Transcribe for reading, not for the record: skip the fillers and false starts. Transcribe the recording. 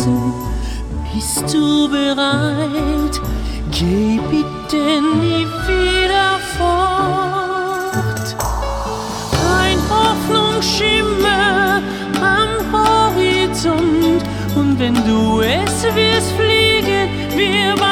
verlassen. Bist du bereit? Geh bitte nie wieder fort. Ein Hoffnungsschimmer am Horizont, und wenn du es wirst fliegen, wir beide